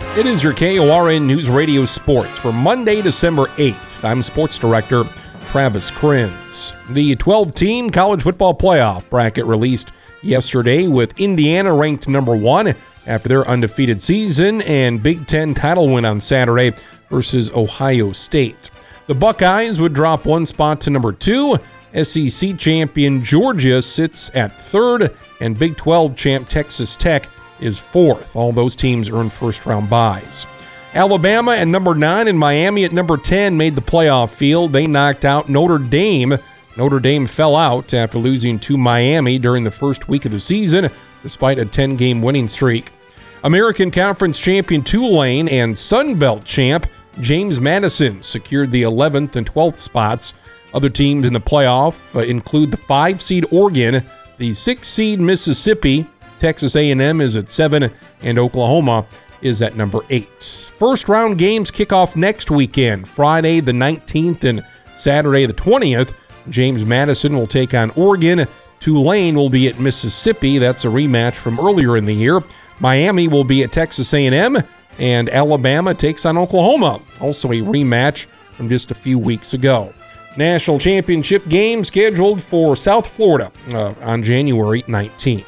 It is your KORN News Radio Sports for Monday, December 8th. I'm Sports Director Travis Krenz. The 12-team college football playoff bracket released yesterday with Indiana ranked number 1 after their undefeated season and Big Ten title win on Saturday versus Ohio State. The Buckeyes would drop 1 spot to number 2. SEC champion Georgia sits at 3rd, and Big 12 champ Texas Tech is 4th. All those teams earned first-round byes. Alabama at number 9 and Miami at number 10 made the playoff field. They knocked out Notre Dame. Notre Dame fell out after losing to Miami during the first week of the season, despite a 10-game winning streak. American Conference champion Tulane and Sun Belt champ James Madison secured the 11th and 12th spots. Other teams in the playoff include the 5-seed Oregon, the 6-seed Mississippi, Texas A&M is at 7, and Oklahoma is at number 8. First-round games kick off next weekend, Friday the 19th and Saturday the 20th. James Madison will take on Oregon. Tulane will be at Mississippi. That's a rematch from earlier in the year. Miami will be at Texas A&M, and Alabama takes on Oklahoma, also a rematch from just a few weeks ago. National championship game scheduled for South Florida on January 19th.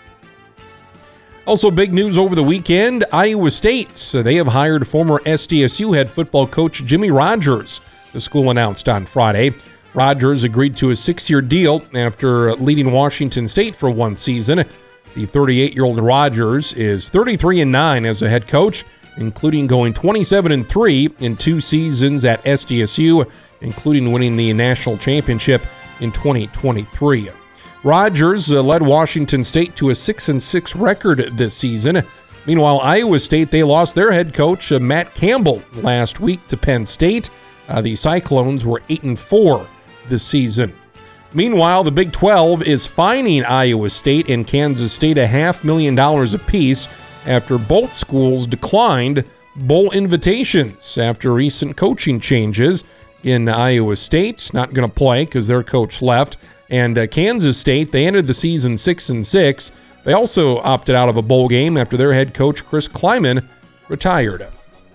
Also, big news over the weekend, Iowa State. They have hired former SDSU head football coach Jimmy Rogers, the school announced on Friday. Rogers agreed to a 6-year deal after leading Washington State for 1 season. The 38-year-old Rogers is 33-9 as a head coach, including going 27-3 in 2 seasons at SDSU, including winning the national championship in 2023. Rogers led Washington State to a 6-6 record this season. Meanwhile, Iowa State, they lost their head coach, Matt Campbell, last week to Penn State. The Cyclones were 8-4 this season. Meanwhile, the Big 12 is fining Iowa State and Kansas State $500,000 apiece after both schools declined bowl invitations after recent coaching changes. In Iowa State, not going to play because their coach left. And Kansas State, they ended the season 6-6. They also opted out of a bowl game after their head coach, Chris Kleiman, retired.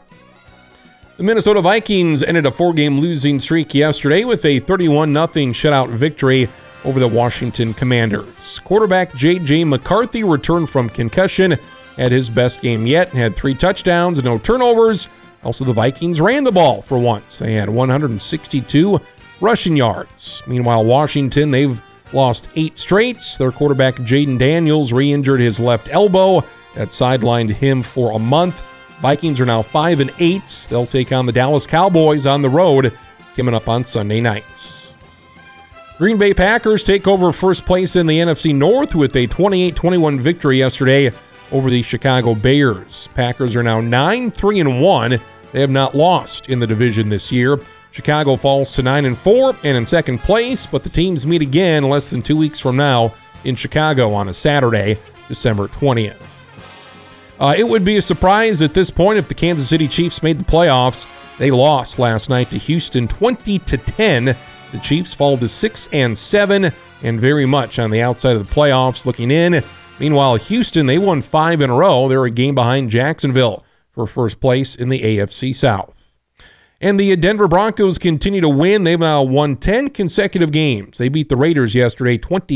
The Minnesota Vikings ended a 4-game losing streak yesterday with a 31-0 shutout victory over the Washington Commanders. Quarterback J.J. McCarthy returned from concussion, had his best game yet, had 3 touchdowns, no turnovers. Also, the Vikings ran the ball for once. They had 162 rushing yards. Meanwhile, Washington, they've lost 8 straight. Their quarterback, Jaden Daniels, re-injured his left elbow. That sidelined him for a month. Vikings are now 5-8. They'll take on the Dallas Cowboys on the road coming up on Sunday nights. Green Bay Packers take over first place in the NFC North with a 28-21 victory yesterday over the Chicago Bears. Packers are now 9-3-1. They have not lost in the division this year. Chicago falls to 9-4 and in second place, but the teams meet again less than 2 weeks from now in Chicago on a Saturday, December 20th. It would be a surprise at this point if the Kansas City Chiefs made the playoffs. They lost last night to Houston 20-10. The Chiefs fall to 6-7 and very much on the outside of the playoffs looking in. Meanwhile, Houston, they won 5 in a row. They're a game behind Jacksonville for first place in the AFC South. And the Denver Broncos continue to win. They've now won 10 consecutive games. They beat the Raiders yesterday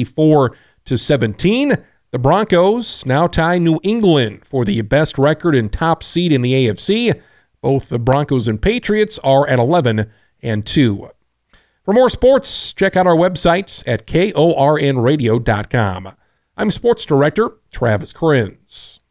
24-17. The Broncos now tie New England for the best record and top seed in the AFC. Both the Broncos and Patriots are at 11-2. For more sports, check out our websites at KORNradio.com. I'm Sports Director Travis Krenz.